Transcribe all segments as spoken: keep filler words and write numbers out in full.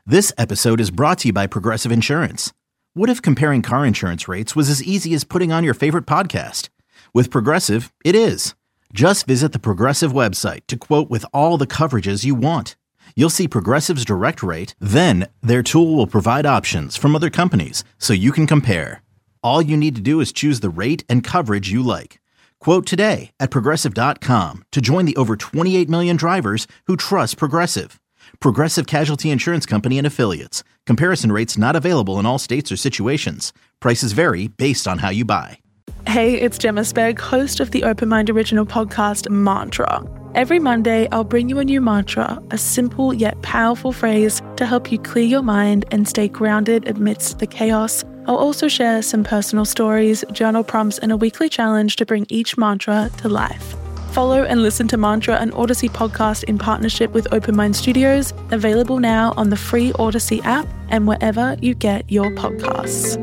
This episode is brought to you by Progressive Insurance. What if comparing car insurance rates was as easy as putting on your favorite podcast? With Progressive, it is. Just visit the Progressive website to quote with all the coverages you want. You'll see Progressive's direct rate, then their tool will provide options from other companies so you can compare. All you need to do is choose the rate and coverage you like. Quote today at progressive dot com to join the over twenty-eight million drivers who trust Progressive. Progressive Casualty Insurance Company and Affiliates. Comparison rates not available in all states or situations. Prices vary based on how you buy. Hey, it's Gemma Spegg, host of the Open Mind original podcast, Mantra. Every Monday, I'll bring you a new mantra, a simple yet powerful phrase to help you clear your mind and stay grounded amidst the chaos. I'll also share some personal stories, journal prompts, and a weekly challenge to bring each mantra to life. Follow and listen to Mantra, an Odyssey podcast in partnership with Open Mind Studios, available now on the free Odyssey app and wherever you get your podcasts.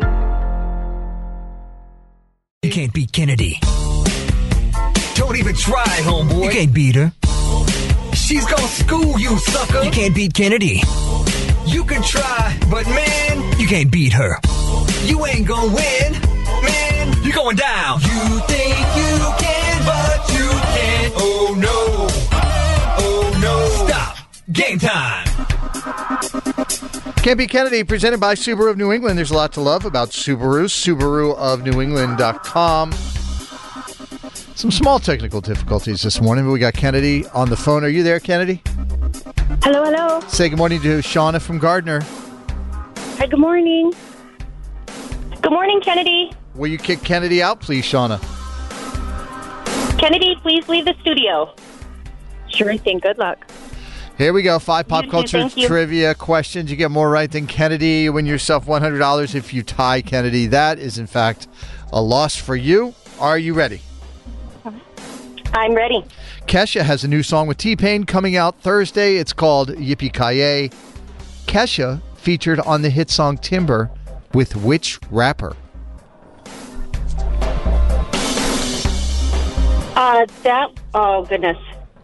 You can't beat Kennedy. Don't even try, homeboy. You can't beat her. She's gonna school you, sucker. You can't beat Kennedy. You can try, but man, you can't beat her. You ain't gonna win, man. You're going down. You think you can, but you can't. Oh no. Oh no. Stop. Game time. Can't Beat Kennedy, presented by Subaru of New England. There's a lot to love about Subaru. Subaru of New England dot com. Some small technical difficulties this morning, but we got Kennedy on the phone. Are you there, Kennedy? Hello, hello. Say good morning to Shauna from Gardner. Hi, good morning. Good morning, Kennedy. Will you kick Kennedy out, please, Shauna? Kennedy, please leave the studio. Sure thing. Good luck. Here we go. Five pop You too, culture thank you. trivia questions. You get more right than Kennedy. You win yourself one hundred dollars if you tie Kennedy. That is, in fact, a loss for you. Are you ready? I'm ready. Kesha has a new song with T-Pain coming out Thursday. It's called Yippee-Ki-Yay. Kesha featured on the hit song Timber with which rapper? Uh, that, oh, goodness.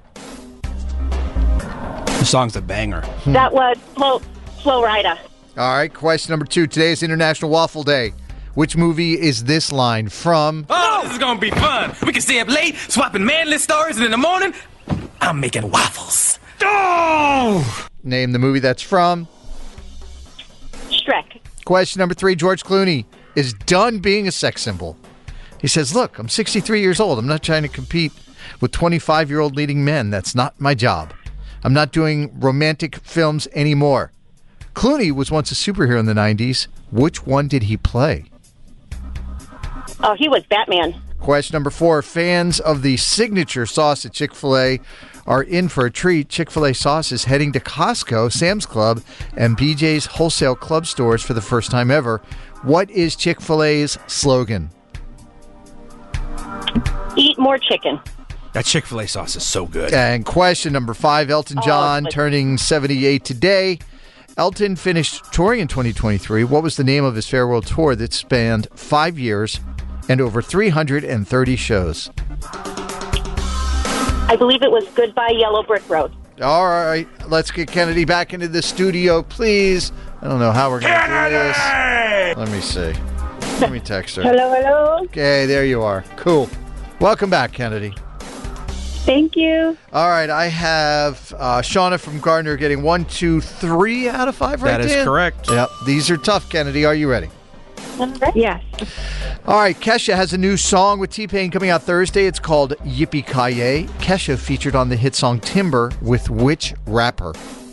The song's a banger. Hmm. That was Flo, Flo Rida. All right, question number two. Today is International Waffle Day. Which movie is this line from? Oh, this is gonna be fun. We can stay up late, swapping manly stories, and in the morning, I'm making waffles. Oh! Name the movie that's from. Shrek. Question number three. George Clooney is done being a sex symbol. He says, look, I'm sixty-three years old. I'm not trying to compete with twenty-five-year-old leading men. That's not my job. I'm not doing romantic films anymore. Clooney was once a superhero in the nineties. Which one did he play? Oh, he was Batman. Question number four. Fans of the signature sauce at Chick-fil-A are in for a treat. Chick-fil-A sauce is heading to Costco, Sam's Club, and B J's wholesale club stores for the first time ever. What is Chick-fil-A's slogan? Eat more chicken. That Chick-fil-A sauce is so good. And question number five. Elton John Oh, turning seventy-eight today. Elton finished touring in twenty twenty-three. What was the name of his farewell tour that spanned five years and over three hundred thirty shows? I believe it was Goodbye Yellow Brick Road. All right, let's get Kennedy back into the studio, please. I don't know how we're going to do this. Let me see. Let me text her. Hello, hello. Okay, there you are. Cool. Welcome back, Kennedy. Thank you. All right, I have uh, Shauna from Gardner getting one, two, three out of five right That is Dan? correct. Yep, these are tough, Kennedy. Are you ready? Yes. All right, Kesha has a new song with T-Pain coming out Thursday. It's called Yippee-Ki-Yay. Kesha featured on the hit song Timber with which rapper?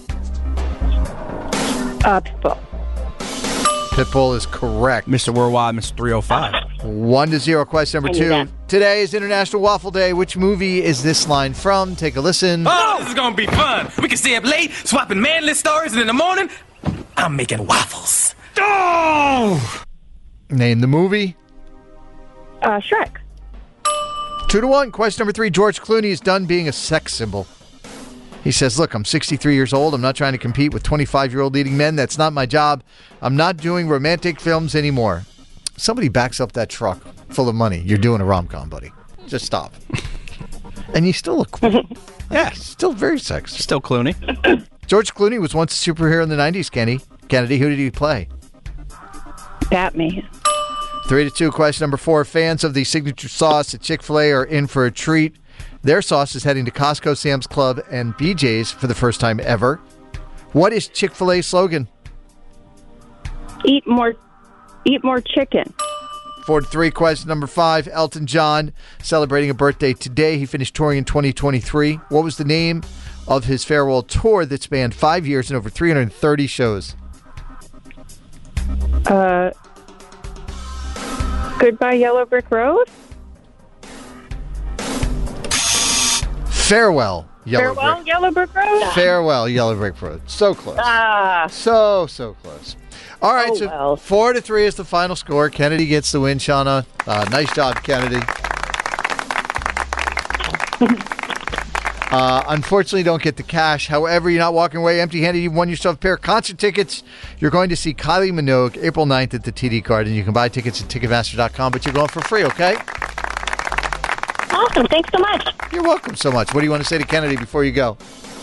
Uh, Pitbull. Pitbull is correct. Mister Worldwide, Mister three oh five. One to zero. Question number I knew two. that. Today is International Waffle Day. Which movie is this line from? Take a listen. Oh, this is gonna be fun. We can stay up late, swapping manly stories, and in the morning, I'm making waffles. Oh! Name the movie. Uh, Shrek. Two to one. Question number three. George Clooney is done being a sex symbol. He says, look, I'm sixty-three years old. I'm not trying to compete with twenty-five-year-old leading men. That's not my job. I'm not doing romantic films anymore. Somebody backs up that truck full of money. You're doing a rom-com, buddy. Just stop. And you still look cool. Yeah, still very sexy. Still Clooney. George Clooney was once a superhero in the nineties, Kenny. Kennedy, who did he play? Batman. Three to two. Question number four. Fans of the signature sauce at Chick-fil-A are in for a treat. Their sauce is heading to Costco, Sam's Club, and B J's for the first time ever. What is Chick-fil-A's slogan? Eat more, eat more chicken. Four to three. Question number five. Elton John celebrating a birthday today. He finished touring in twenty twenty-three. What was the name of his farewell tour that spanned five years and over three hundred thirty shows? Uh, Goodbye Yellow Brick Road? Farewell, Yellow Farewell, Brick. Yellow Brick Road? Farewell, Yellow Brick Road. So close. Ah. So, so close. All right, Oh, so well. four to three is the final score. Kennedy gets the win, Shauna. Uh, nice job, Kennedy. Uh, unfortunately, don't get the cash. However, you're not walking away empty-handed. You've won yourself a pair of concert tickets. You're going to see Kylie Minogue April ninth at the T D Garden. You can buy tickets at Ticketmaster dot com, but you're going for free, okay? Awesome. Thanks so much. You're welcome so much. What do you want to say to Kennedy before you go?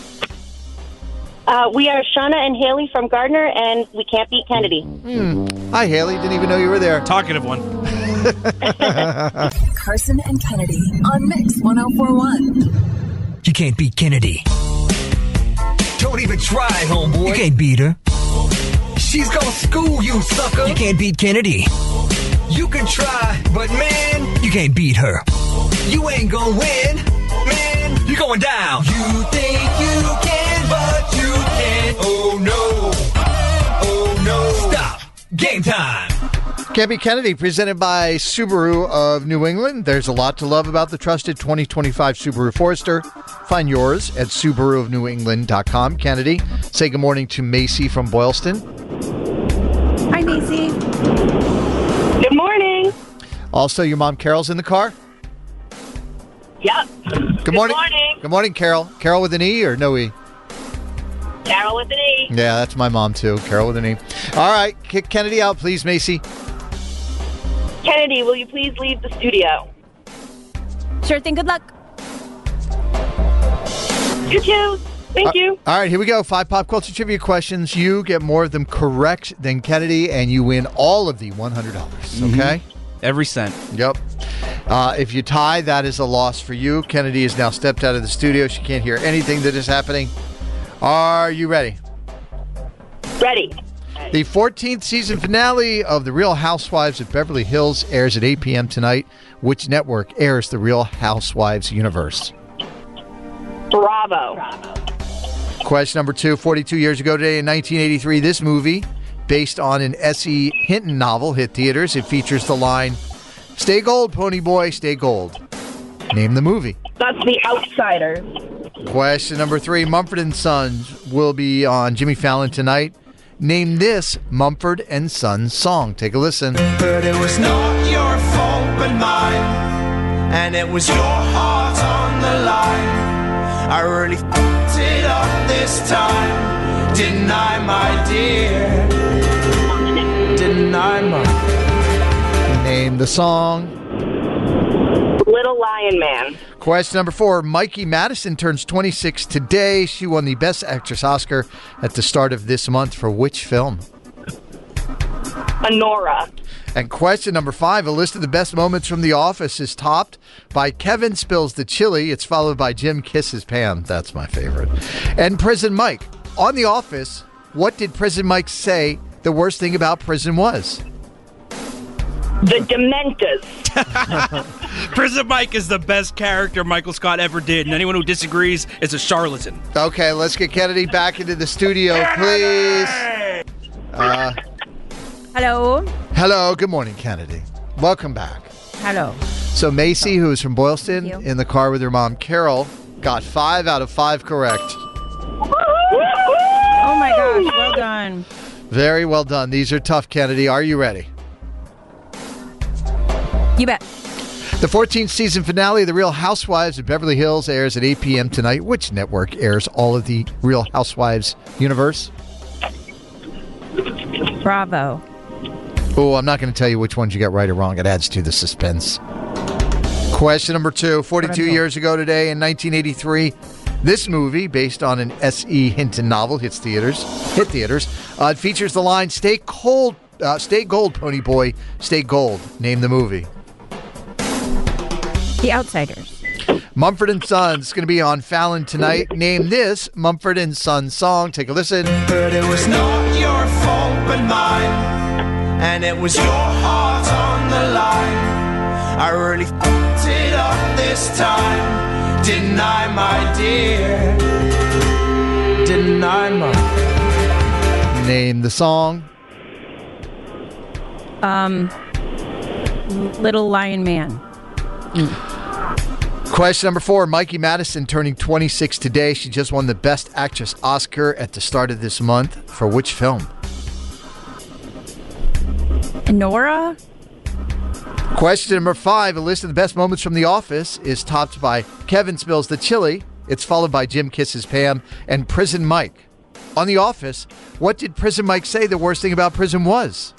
Uh, we are Shauna and Haley from Gardner, and we can't beat Kennedy. Hi, Haley. Didn't even know you were there. Talkative one. Carson and Kennedy on Mix ten forty-one. You can't beat Kennedy. Don't even try, homeboy. You can't beat her. She's gonna school you, sucker. You can't beat Kennedy. You can try, but man, You can't beat her. you ain't gonna win. Man, you're going down. You think you can, but you can't. Oh no. Oh no. Stop. Game time. Can't Be Kennedy, presented by Subaru of New England. There's a lot to love about the trusted twenty twenty-five Subaru Forester. Find yours at Subaru of New England dot com. Kennedy, say good morning to Macy from Boylston. Hi, Macy. Good morning. Also, your mom Carol's in the car. Yep. Good morning. morning. Good morning, Carol. Carol with an E or no E? Carol with an E. Yeah, that's my mom, too. Carol with an E. All right, kick Kennedy out, please, Macy. Kennedy, will you please leave the studio? Sure thing. Good luck. You too. Thank Uh, you. All right, here we go. Five pop culture trivia questions. You get more of them correct than Kennedy, and you win all of the one hundred dollars, okay? Every cent. Yep. Uh, if you tie, that is a loss for you. Kennedy has now stepped out of the studio. She can't hear anything that is happening. Are you ready? Ready. The fourteenth season finale of The Real Housewives of Beverly Hills airs at eight p.m. tonight. Which network airs The Real Housewives universe? Bravo. Question number two. forty-two years ago today in nineteen eighty-three, this movie, based on an S E Hinton novel, hit theaters. It features the line, "Stay gold, pony boy, stay gold." Name the movie. That's The Outsiders. Question number three. Mumford and Sons will be on Jimmy Fallon tonight. Name this Mumford and Sons song. Take a listen. But it was not your fault but mine, and it was your heart on the line. I really f***ed it up this time, didn't I, my dear? Didn't I, my Name the song. Little Lion Man. Question number four. Mikey Madison turns twenty-six today. She won the Best Actress Oscar at the start of this month for which film? Honora. And question number five. A list of the best moments from The Office is topped by Kevin Spills the Chili. It's followed by Jim Kisses Pam. That's my favorite. And Prison Mike. On The Office, what did Prison Mike say the worst thing about prison was? The Dementors. Prison Mike is the best character Michael Scott ever did, and anyone who disagrees is a charlatan. Okay, let's get Kennedy back into the studio, please. Uh, Hello. hello, good morning, Kennedy. Welcome back. Hello. So Macy, who is from Boylston, Thank you. in the car with her mom, Carol, got five out of five correct. Oh my gosh. Well done. Very well done. These are tough, Kennedy. Are you ready? You bet. The fourteenth season finale of The Real Housewives of Beverly Hills airs at eight p.m. tonight. Which network airs all of the Real Housewives universe? Bravo. Oh, I'm not going to tell you which ones you got right or wrong. It adds to the suspense. Question number two. forty-two years ago today in nineteen eighty-three, This movie, based on an S E. Hinton novel, hits theaters. Hit theaters. Uh, it features the line "Stay cold, uh, stay gold, pony boy, stay gold." Name the movie. The Outsiders. Mumford and Sons is going to be on Fallon tonight. Name this Mumford and Sons song. Take a listen. But it was not your fault but mine, and it was your heart on the line. I really f***ed it up this time, didn't I, my dear? Didn't I, my... Name the song. Um, Little Lion Man. Question number four. Mikey Madison turning twenty-six today. She just won the Best Actress Oscar at the start of this month. For which film? Nora? Question number five. A list of the best moments from The Office is topped by Kevin Spills the Chili. It's followed by Jim Kisses Pam and Prison Mike. On The Office, what did Prison Mike say the worst thing about prison was?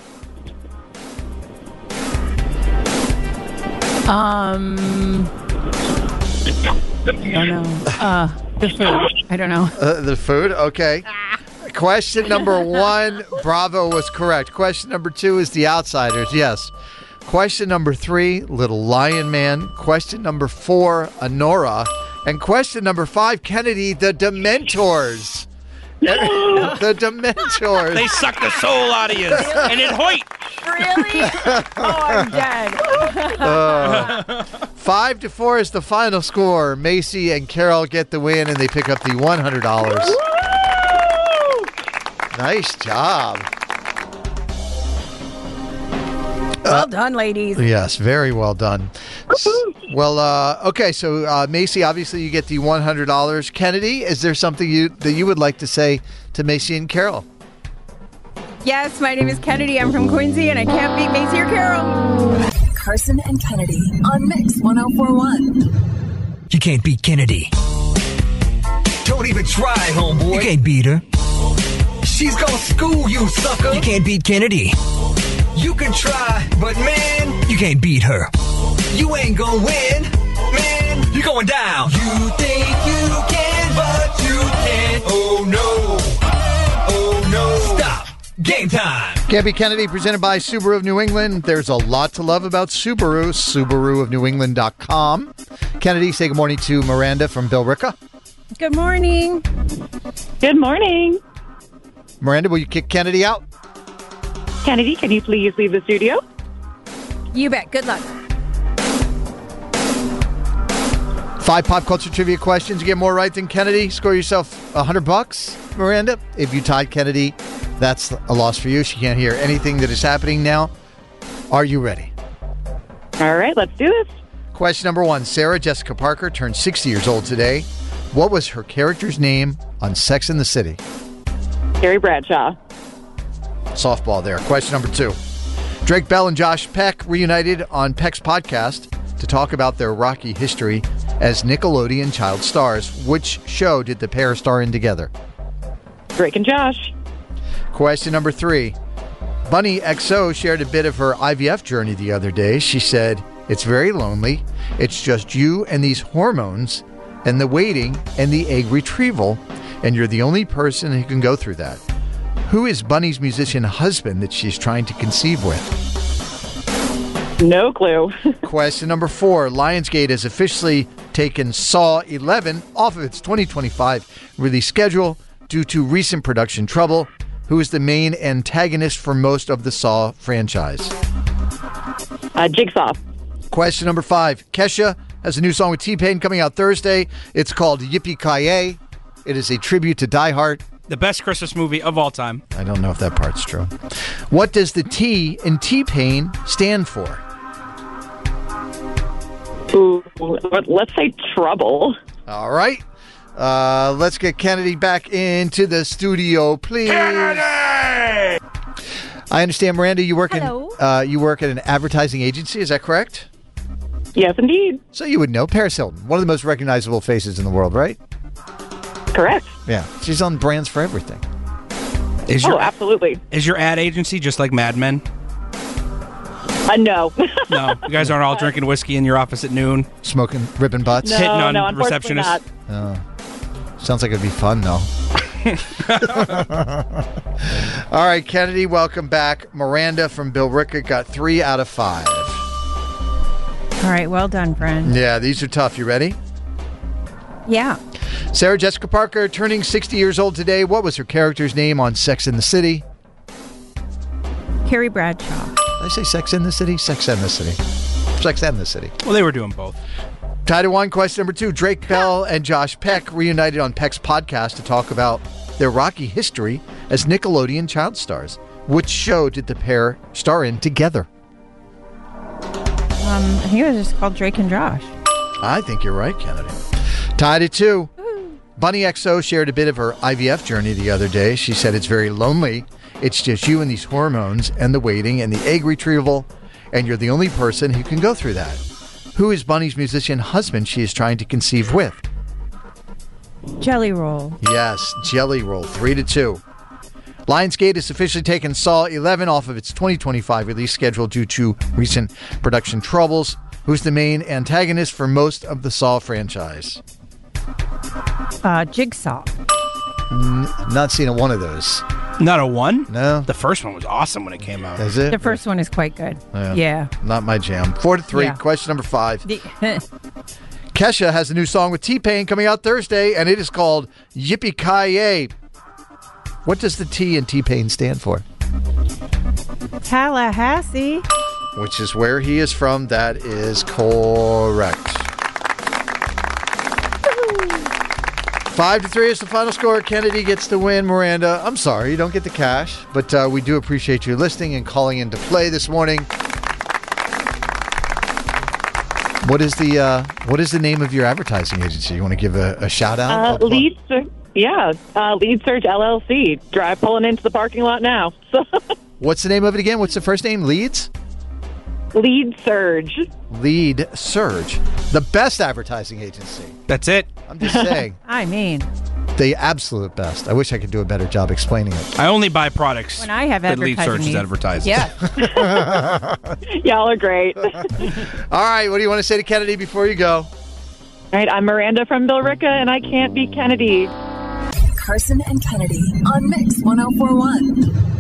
Um, I don't know. Uh, the food. I don't know. Uh, the food? Okay. Question number one. Bravo was correct. Question number two is The Outsiders. Yes. Question number three, Little Lion Man. Question number four, Honora. And question number five, Kennedy, the Dementors. The Dementors. They suck the soul out of you. And in Hoyt. Really? Oh, I'm dead. uh, five to four is the final score. Macy and Carol get the win, and they pick up the one hundred dollars. Nice job. Well done, ladies. Yes, very well done. Well, uh, okay, so uh, Macy, obviously you get the one hundred dollars. Kennedy, is there something you that you would like to say to Macy and Carol? Yes, my name is Kennedy. I'm from Quincy, and I can't beat Macy or Carol. Carson and Kennedy on Mix one oh four point one. You can't beat Kennedy. Don't even try, homeboy. You can't beat her. She's gonna school you, sucker. You can't beat Kennedy. You can try, but man, you can't beat her. You ain't gonna win, man. You're going down. You think you can, but you can't. Oh no. Oh no. Stop. Game time. Can't Beat Kennedy, presented by Subaru of New England. There's a lot to love about Subaru. Subaru of New England dot com. Kennedy, say good morning to Miranda from Billerica. Good morning. Good morning. Miranda, will you kick Kennedy out? Kennedy, can you please leave the studio? You bet. Good luck. Five pop culture trivia questions. You get more right than Kennedy. Score yourself a hundred bucks, Miranda. If you tied Kennedy, that's a loss for you. She can't hear anything that is happening now. Are you ready? All right, let's do this. Question number one. Sarah Jessica Parker turned sixty years old today. What was her character's name on Sex and the City? Carrie Bradshaw. Softball there. Question number two. Drake Bell and Josh Peck reunited on Peck's podcast to talk about their rocky history as Nickelodeon child stars. Which show did the pair star in together? Drake and Josh. Question number three. Bunny X O shared a bit of her I V F journey the other day. She said, "It's very lonely. It's just you and these hormones and the waiting and the egg retrieval, and you're the only person who can go through that." Who is Bunny's musician husband that she's trying to conceive with? No clue. Question number four. Lionsgate has officially taken Saw eleven off of its twenty twenty-five release schedule due to recent production trouble. Who is the main antagonist for most of the Saw franchise? Uh, Jigsaw. Question number five. Kesha has a new song with T-Pain coming out Thursday. It's called Yippee-Ki-Yay. It is a tribute to Die Hard. The best Christmas movie of all time. I don't know if that part's true. What does the T in T-Pain stand for? Ooh, let's say trouble. All right. Uh, let's get Kennedy back into the studio, please. Kennedy! I understand, Miranda, you work Hello. in uh, you work at an advertising agency. Is that correct? Yes, indeed. So you would know Paris Hilton, one of the most recognizable faces in the world, right? Correct. Yeah, she's on brands for everything. Is oh, your, absolutely. Is your ad agency just like Mad Men? Uh, no. No, you guys aren't all drinking whiskey in your office at noon, smoking ribbon butts, No, hitting on no, unfortunately receptionists. not. Oh. Sounds like it'd be fun, though. All right, Kennedy, welcome back. Miranda from Billerica got three out of five. All right, well done, friend. Yeah, these are tough. You ready? Yeah. Sarah Jessica Parker turning sixty years old today. What was her character's name on Sex and the City? Carrie Bradshaw. Did I say Sex and the City? Sex and the City. Sex and the City. Well, they were doing both. Tied to one. Question number two. Drake Bell and Josh Peck reunited on Peck's podcast to talk about their rocky history as Nickelodeon child stars. Which show did the pair star in together? Um, I think it was just called Drake and Josh. I think you're right, Kennedy. Tied at two. Bunny X O shared a bit of her I V F journey the other day. She said it's very lonely. It's just you and these hormones and the waiting and the egg retrieval, and you're the only person who can go through that. Who is Bunny's musician husband she is trying to conceive with? Jelly Roll. Yes, Jelly Roll. Three to two. Lionsgate has officially taken Saw eleven off of its twenty twenty-five release schedule due to recent production troubles. Who's the main antagonist for most of the Saw franchise? Uh, Jigsaw. N- not seen a one of those. Not a one? No. The first one was awesome when it came out. Is it? The first one is quite good. Yeah. Yeah. Not my jam. Four to three. Yeah. Question number five. The- Kesha has a new song with T-Pain coming out Thursday, and it is called Yippee-Ki-Yay. What does the T in T-Pain stand for? Tallahassee. Which is where he is from. That is correct. Five to three is the final score. Kennedy gets the win. Miranda, I'm sorry, you don't get the cash, but uh, we do appreciate you listening and calling in to play this morning. What is the uh, what is the name of your advertising agency? You want to give a, a shout out? Uh, Lead Surge, yeah, uh, Lead Surge L L C. Drive pulling into the parking lot now. What's the name of it again? What's the first name? Leads? Lead Surge. Lead Surge. The best advertising agency. That's it. I'm just saying. I mean, the absolute best. I wish I could do a better job explaining it. I only buy products when I have that Lead advertising Surge is needs. advertising. Yeah. Y'all are great. All right, what do you want to say to Kennedy before you go? All right, I'm Miranda from Billerica, and I can't beat Kennedy. Carson and Kennedy on Mix one oh four one.